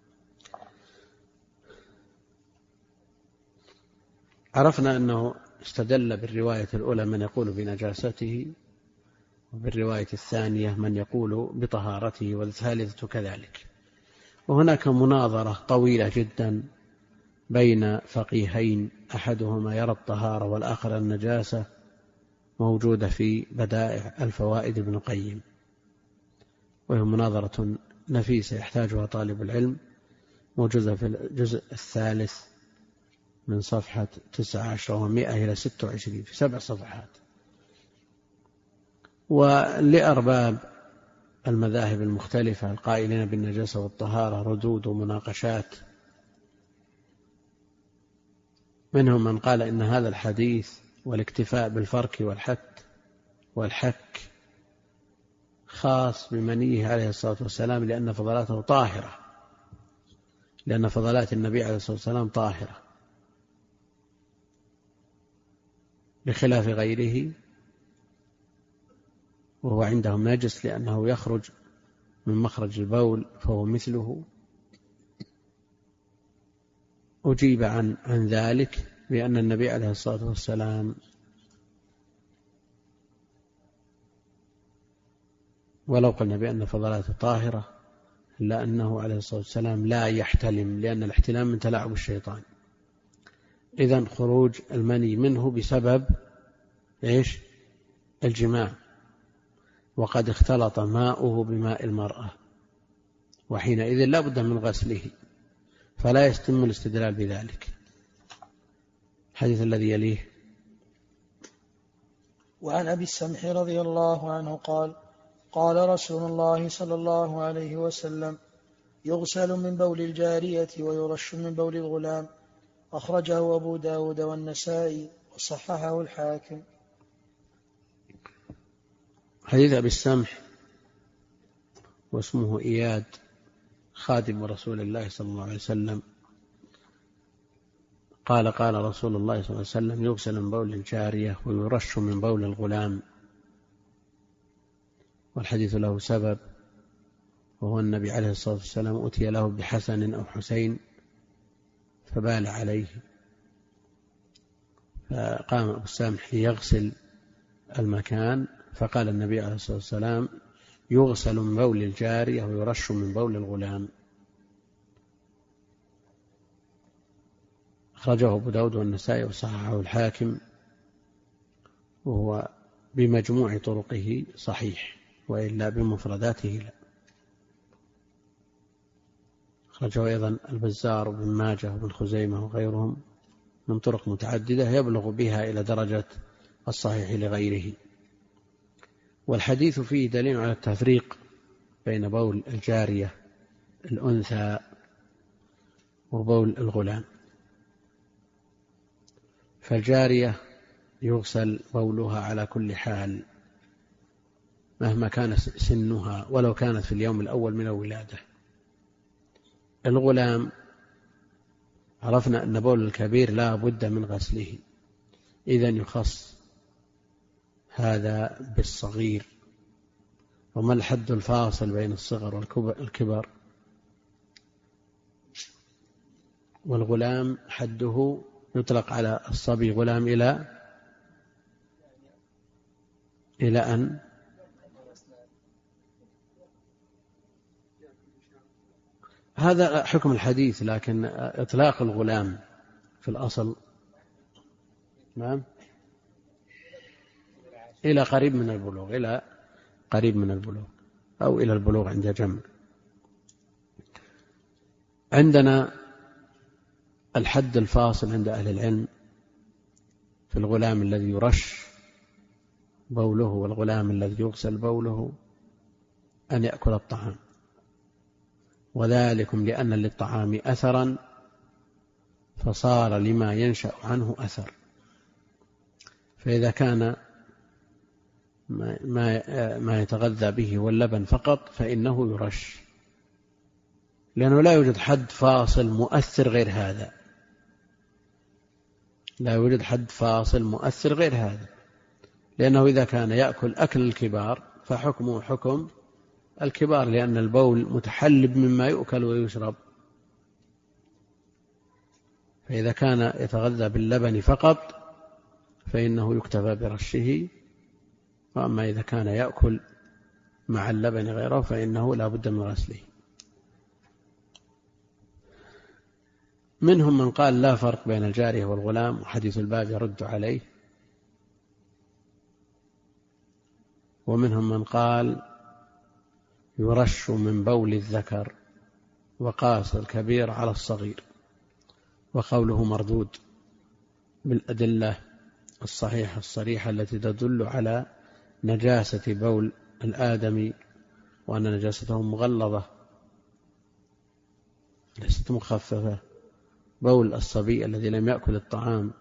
عرفنا أنه استدل بالرواية الأولى من يقول بنجاسته، وبالرواية الثانية من يقول بطهارته، والثالثة كذلك. وهناك مناظرة طويلة جدا بين فقيهين، أحدهما يرى الطهارة والآخر النجاسة، موجودة في بدائع الفوائد ابن القيم، وهي مناظرة نفيسة يحتاجها طالب العلم، موجودة في الجزء الثالث من صفحة تسعة عشر ومائة إلى ستة وعشرين، في سبع صفحات. ولأرباب المذاهب المختلفة القائلين بالنجاسة والطهارة ردود ومناقشات. منهم من قال إن هذا الحديث والاكتفاء بالفرك والحك والحك خاص بمنيه عليه الصلاة والسلام، لأن فضلاته طاهرة، لأن فضلات النبي عليه الصلاة والسلام طاهرة، بخلاف غيره وهو عندهم نجس لأنه يخرج من مخرج البول فهو مثله. أجيب عن, عن ذلك بأن النبي عليه الصلاة والسلام ولو قلنا بأن فضلاته طاهرة إلا أنه عليه الصلاة والسلام لا يحتلم، لأن الاحتلام من تلاعب الشيطان. إذن خروج المني منه بسبب إيش؟ الجماع، وقد اختلط ماؤه بماء المرأة، وحينئذ لا بد من غسله، فلا يتم الاستدلال بذلك. الحديث الذي يليه: وعن أبي السمح رضي الله عنه قال: قال رسول الله صلى الله عليه وسلم: يغسل من بول الجارية ويرش من بول الغلام. أخرجه أبو داود والنسائي وصححه الحاكم. حديث أبي السمح واسمه إياد، خادم رسول الله صلى الله عليه وسلم، قال: قال رسول الله صلى الله عليه وسلم: يغسل من بول الجارية ويرش من بول الغلام. والحديث له سبب، وهو النبي عليه الصلاة والسلام أتي له بحسن أو حسين فبال عليه، فقام أبو السامح ليغسل المكان، فقال النبي عليه الصلاة والسلام: يغسل من بول الجارية ويرش من بول الغلام. أخرجه أبو داود والنسائي وصححه الحاكم، وهو بمجموع طرقه صحيح، وإلا بمفرداته لا. أخرجه أيضا البزار وابن ماجه وابن خزيمة وغيرهم من طرق متعددة يبلغ بها إلى درجة الصحيح لغيره. والحديث فيه دليل على التفريق بين بول الجارية الأنثى وبول الغلام. فالجارية يغسل بولها على كل حال مهما كان سنها، ولو كانت في اليوم الأول من الولادة. الغلام عرفنا أن بول الكبير لا بد من غسله، إذن يخص هذا بالصغير. وما الحد الفاصل بين الصغر والكبر؟ والغلام حده يطلق على الصبي غلام إلى إلى أن هذا حكم الحديث، لكن إطلاق الغلام في الأصل نعم إلى قريب من البلوغ، إلى قريب من البلوغ أو إلى البلوغ عند جمع. عندنا الحد الفاصل عند أهل العلم في الغلام الذي يرش بوله والغلام الذي يغسل بوله أن يأكل الطعام، وذلكم لأن للطعام أثرا فصار لما ينشأ عنه أثر. فإذا كان ما يتغذى به واللبن فقط فإنه يرش، لأنه لا يوجد حد فاصل مؤثر غير هذا، لا يوجد حد فاصل مؤثر غير هذا، لأنه إذا كان يأكل أكل الكبار فحكمه حكم الكبار، لأن البول متحلب مما يؤكل ويشرب. فإذا كان يتغذى باللبن فقط فإنه يكتفى برشه، وأما إذا كان يأكل مع اللبن غيره فإنه لا بد من غسله. منهم من قال لا فرق بين الجارية والغلام، وحديث الباب يرد عليه. ومنهم من قال يرش من بول الذكر وقاس الكبير على الصغير، وقوله مردود بالأدلة الصحيحة الصريحة التي تدل على نجاسة بول الآدمي، وأن نجاسته مغلظة ليست مخففة. بول الصبي الذي لم يأكل الطعام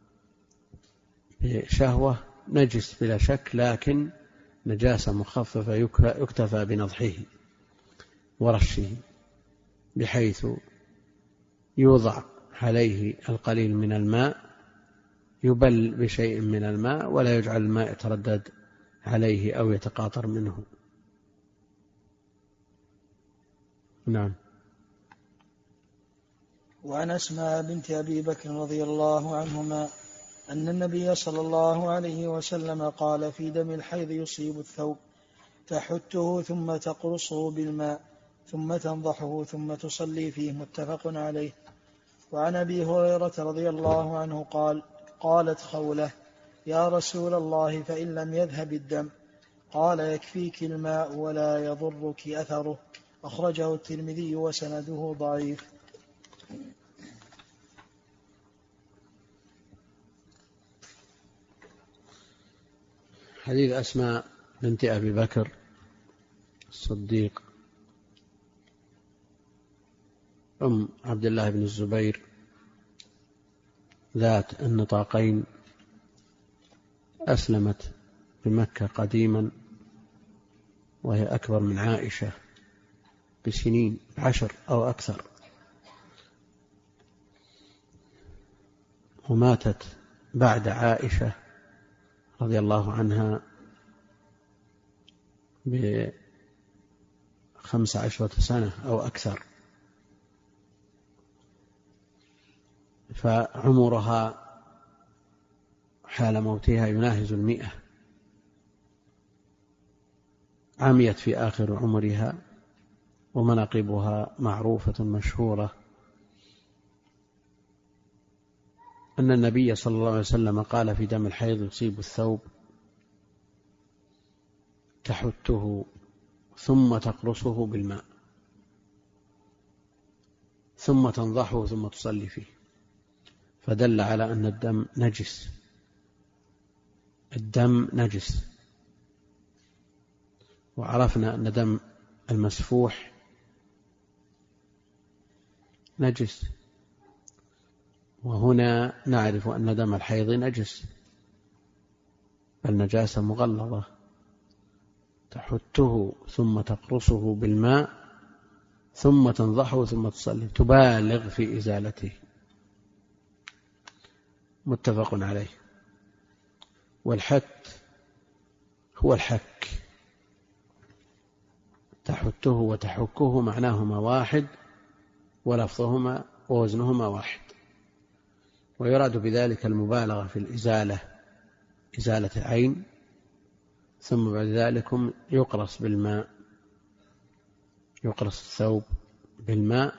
بشهوة نجس بلا شك، لكن نجاسة مخففة يكتفى بنضحه ورشه، بحيث يوضع عليه القليل من الماء، يبل بشيء من الماء ولا يجعل الماء يتردد عليه أو يتقاطر منه. نعم. وعن أسماء بنت أبي بكر رضي الله عنهما أن النبي صلى الله عليه وسلم قال في دم الحيض يصيب الثوب تحته ثم تقرصه بالماء ثم تنضحه ثم تصلي فيه، متفق عليه. وعن أبي هريرة رضي الله عنه قال قالت خولة: يا رسول الله فإن لم يذهب الدم؟ قال: يكفيك الماء ولا يضرك أثره. أخرجه الترمذي وسنده ضعيف. حديث أسماء بنت أبي بكر الصديق أم عبد الله بن الزبير ذات النطاقين، أسلمت بمكة قديما وهي أكبر من عائشة بسنين، عشر أو أكثر، وماتت بعد عائشة رضي الله عنها بخمس عشرة سنة أو أكثر، فعمرها حال موتها يناهز المئة عميت في آخر عمرها، ومناقبها معروفة مشهورة، أن النبي صلى الله عليه وسلم قال في دم الحيض يصيب الثوب تحته ثم تقرصه بالماء ثم تنضحه ثم تصلي فيه، فدل على أن الدم نجس. الدم نجس، وعرفنا أن دم المسفوح نجس، وهنا نعرف أن دم الحيض نجس، النجاسة مغلظة. تحته ثم تقرصه بالماء ثم تنضحه ثم تصلي، تبالغ في إزالته. متفق عليه. والحت هو الحك، تحته وتحكه معناهما واحد، ولفظهما ووزنهما واحد، ويراد بذلك المبالغة في الإزالة، إزالة العين، ثم بعد ذلك يقرص بالماء، يقرص الثوب بالماء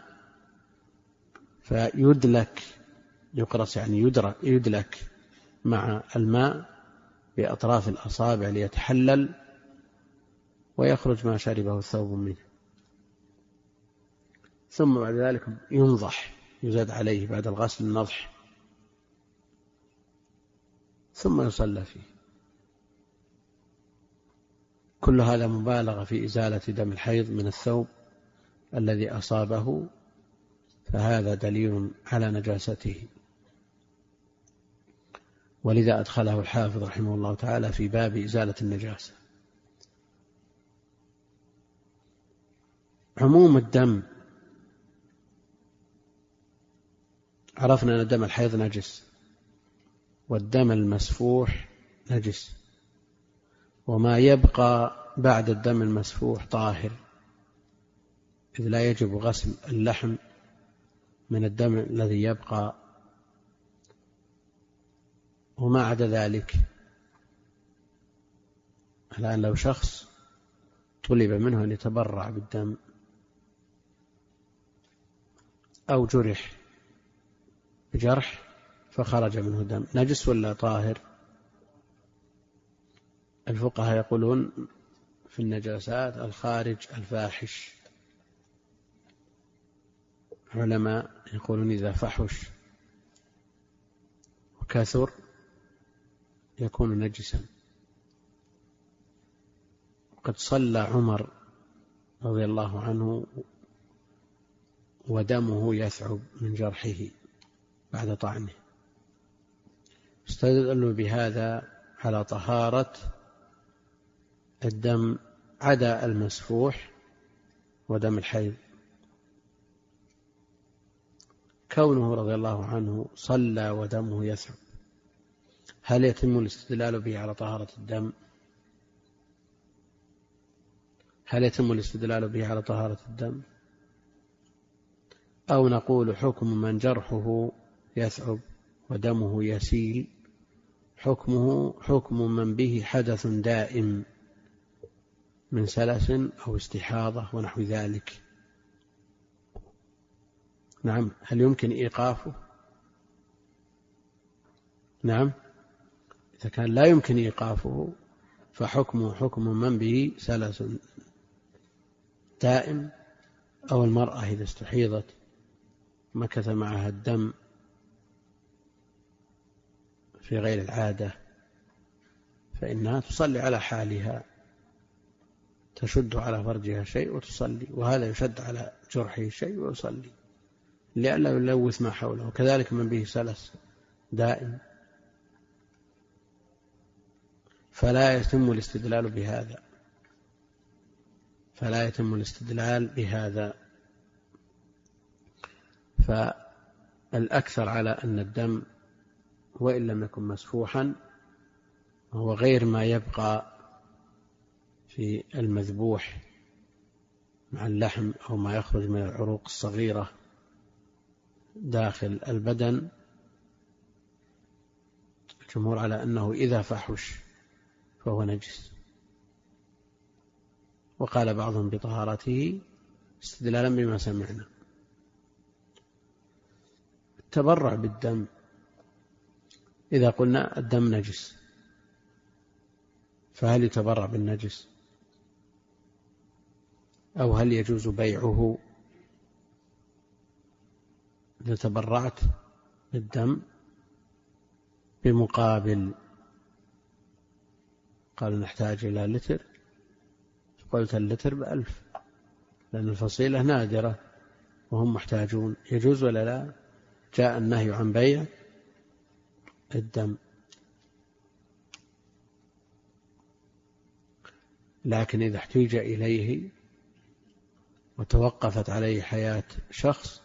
فيدلك، يقرص يعني يدلك مع الماء بأطراف الأصابع ليتحلل ويخرج ما شربه الثوب منه، ثم بعد ذلك ينضح، يزاد عليه بعد الغسل النضح، ثم يصلى فيه. كل هذا مبالغة في إزالة دم الحيض من الثوب الذي أصابه، فهذا دليل على نجاسته، ولذا أدخله الحافظ رحمه الله تعالى في باب إزالة النجاسة. عموم الدم، عرفنا أن دم الحيض نجس، والدم المسفوح نجس، وما يبقى بعد الدم المسفوح طاهر، إذ لا يجب غسل اللحم من الدم الذي يبقى، وما عدا ذلك. الآن لو شخص طلب منه أن يتبرع بالدم أو جرح بجرح فخرج منه دم، نجس ولا طاهر؟ الفقهاء يقولون في النجاسات الخارج الفاحش، علماء يقولون إذا فحش وكثر يكون نجسا. وقد صلى عمر رضي الله عنه ودمه يثعب من جرحه بعد طعنه، استدلوا بهذا على طهارة الدم عدا المسفوح ودم الحيض. كونه رضي الله عنه صلى ودمه يثعب، هل يتم الاستدلال به على طهارة الدم؟ هل يتم الاستدلال به على طهارة الدم؟ أو نقول حكم من جرحه يثعب ودمه يسيل حكمه حكم من به حدث دائم من سلس أو استحاضة ونحو ذلك. نعم، هل يمكن إيقافه؟ نعم، إذا كان لا يمكن إيقافه فحكمه حكم من به سلس دائم، أو المرأة إذا استحيضت مكث معها الدم في غير العادة فإنها تصلي على حالها، تشد على فرجها شيء وتصلي، وهذا يشد على جرحه شيء ويصلي لئلا يلوث ما حوله. وكذلك من به سلس دائم، فلا يتم الاستدلال بهذا فلا يتم الاستدلال بهذا فالأكثر على أن الدم وإن لم يكن مسفوحا هو غير ما يبقى في المذبوح مع اللحم أو ما يخرج من العروق الصغيرة داخل البدن. الجمهور على أنه إذا فحش فهو نجس. وقال بعضهم بطهارته استدلالا بما سمعنا. التبرع بالدم، إذا قلنا الدم نجس فهل يتبرع بالنجس أو هل يجوز بيعه؟ إذا تبرعت بالدم بمقابل، قال نحتاج إلى لتر، قلت اللتر بألف لأن الفصيلة نادرة وهم محتاجون، يجوز ولا لا؟ جاء النهي عن بيع الدم. لكن إذا احتيج إليه وتوقفت عليه حياة شخص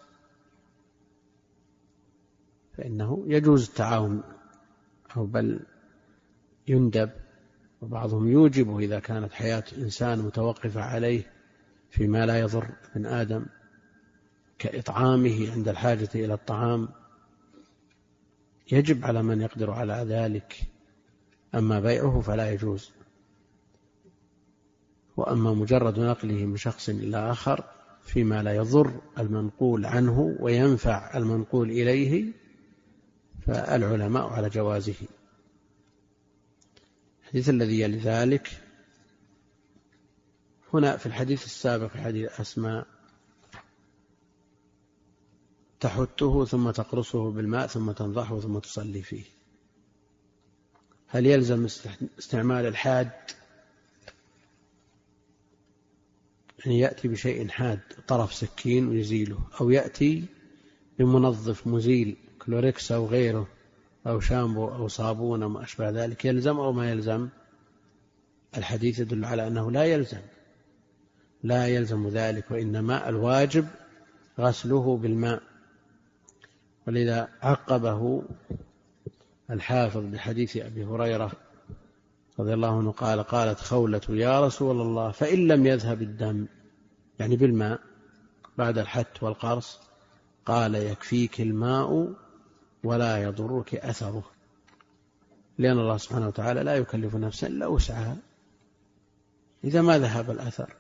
فإنه يجوز التعاون، أو بل يندب، وبعضهم يوجبه إذا كانت حياة إنسان متوقفة عليه فيما لا يضر ابن آدم كإطعامه عند الحاجة إلى الطعام، يجب على من يقدر على ذلك. أما بيعه فلا يجوز. وأما مجرد نقله من شخص إلى آخر فيما لا يضر المنقول عنه وينفع المنقول إليه فالعلماء على جوازه. الحديث الذي يلي ذلك هنا في الحديث السابق في حديث أسماء تحته ثم تقرصه بالماء ثم تنضحه ثم تصلي فيه، هل يلزم استعمال الحاد أن يأتي بشيء حاد طرف سكين ويزيله، أو يأتي بمنظف مزيل كلوريكس أو غيره أو شامبو أو صابون أو ما أشبه ذلك، يلزم أو ما يلزم؟ الحديث يدل على أنه لا يلزم، لا يلزم ذلك، وإنما الواجب غسله بالماء. ولذا عقبه الحافظ بحديث أبي هريرة رضي الله عنه قال قالت خولة يا رسول الله فإن لم يذهب الدم، يعني بالماء بعد الحت والقرص، قال يكفيك الماء ولا يضرك أثره، لأن الله سبحانه وتعالى لا يكلف نفسا إلا وسعها إذا ما ذهب الأثر.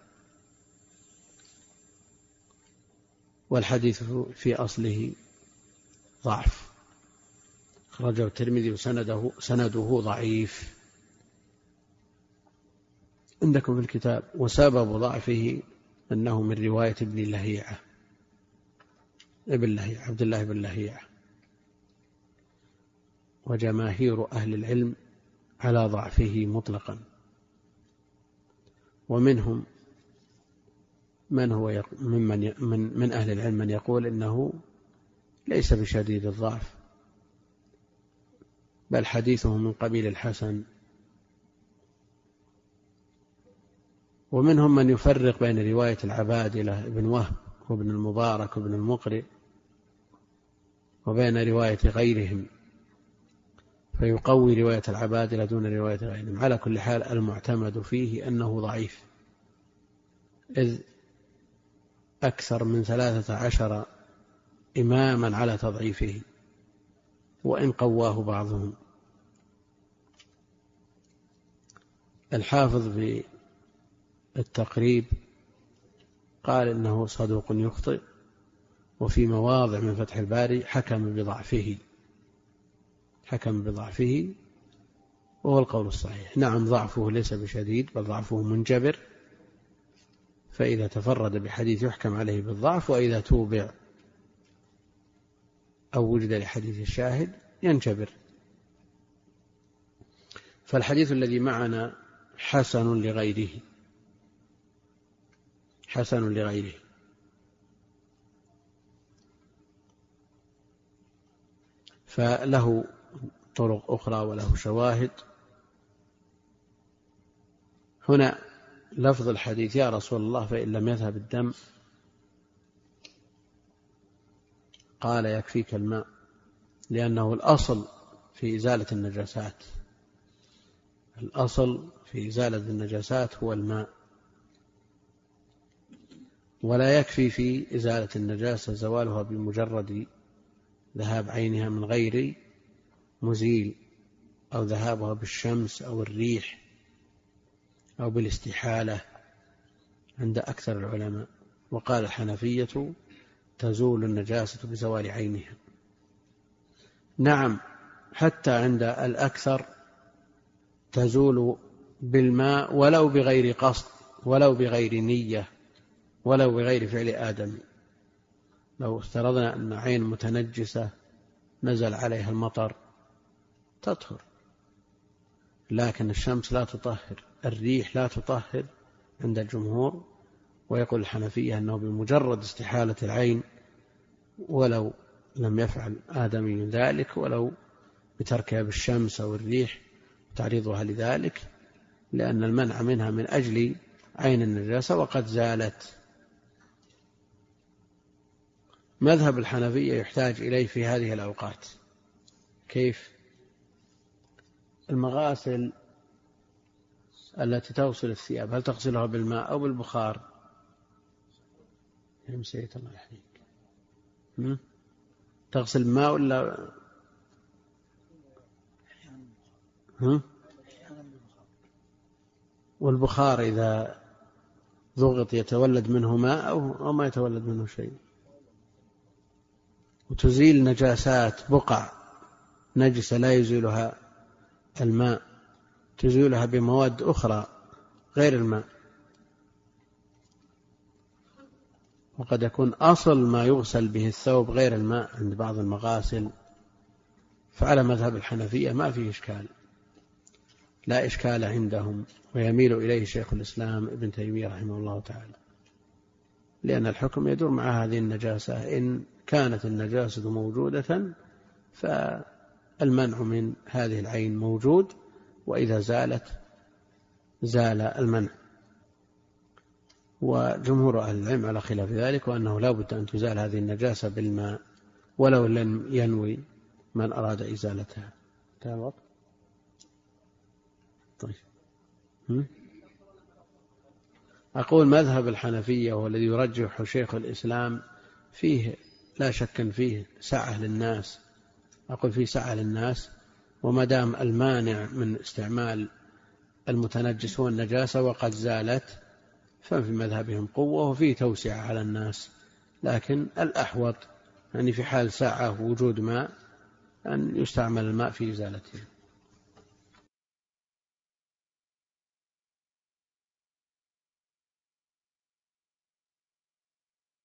والحديث في أصله ضعف، أخرجه الترمذي وسنده سنده ضعيف عندكم في الكتاب. وسبب ضعفه أنه من رواية ابن لهيعة ابن لهيعة عبد الله بن لهيعة، وجماهير أهل العلم على ضعفه مطلقا، ومنهم من هو ممن من, من أهل العلم من يقول إنه ليس بشديد الضعف بل حديثه من قبيل الحسن، ومنهم من يفرق بين رواية العبادلة ابن وهب وابن المبارك وابن المقرئ وبين رواية غيرهم فيقوي رواية العبادلة دون رواية غيرهم. على كل حال المعتمد فيه أنه ضعيف، إذ أكثر من ثلاثة عشر إماما على تضعيفه وإن قواه بعضهم. الحافظ في التقريب قال إنه صدوق يخطئ، وفي مواضع من فتح الباري حكم بضعفه حكم بضعفه وهو القول الصحيح. نعم ضعفه ليس بشديد بل ضعفه منجبر، فإذا تفرد بحديث يحكم عليه بالضعف، وإذا توبع أو وجد لحديث الشاهد ينجبر. فالحديث الذي معنا حسن لغيره حسن لغيره فله طرق أخرى وله شواهد. هنا لفظ الحديث يا رسول الله فإن لم يذهب الدم، قال يكفيك الماء، لأنه الأصل في إزالة النجاسات الأصل في إزالة النجاسات هو الماء، ولا يكفي في إزالة النجاسة زوالها بمجرد ذهاب عينها من غير مزيل، أو ذهابها بالشمس أو الريح أو بالاستحالة عند أكثر العلماء. وقال الحنفية تزول النجاسة بزوال عينها. نعم، حتى عند الأكثر تزول بالماء ولو بغير قصد، ولو بغير نية، ولو بغير فعل آدم. لو افترضنا أن عين متنجسة نزل عليها المطر تطهر، لكن الشمس لا تطهر، الريح لا تطهر عند الجمهور. ويقول الحنفية أنه بمجرد استحالة العين ولو لم يفعل آدمي ذلك، ولو بتركها بالشمس أو الريح تعريضها لذلك، لأن المنع منها من أجل عين النجاسة وقد زالت. مذهب الحنفية يحتاج إليه في هذه الأوقات. كيف؟ المغاسل التي تغسل الثياب هل تغسلها بالماء أو بالبخار؟ نسيت الله يحييك. تغسل الماء ولا ها؟ والبخار إذا ضغط يتولد منه ماء أو ما يتولد منه شيء. وتزيل نجاسات، بقع نجسة لا يزيلها الماء، تزيلها بمواد أخرى غير الماء. وقد يكون أصل ما يغسل به الثوب غير الماء عند بعض المغاسل. فعلى مذهب الحنفية ما فيه إشكال، لا إشكال عندهم، ويميل إليه شيخ الإسلام ابن تيمية رحمه الله تعالى، لأن الحكم يدور مع هذه النجاسة. إن كانت النجاسة موجودة فالمنع من هذه العين موجود، وإذا زالت زال المنع. وجمهور أهل العلم على خلاف ذلك، وأنه لا بد أن تزال هذه النجاسة بالماء ولو لم ينوي من أراد إزالتها. تمام. طيب. أقول مذهب الحنفية والذي يرجح شيخ الإسلام فيه لا شك فيه سعة للناس، أقول فيه سعة للناس، وما دام المانع من استعمال المتنجس هو النجاسة وقد زالت ففي مذهبهم قوة وفيه توسعة على الناس. لكن الأحوط يعني في حال ساعة وجود ماء أن يستعمل الماء في إزالته.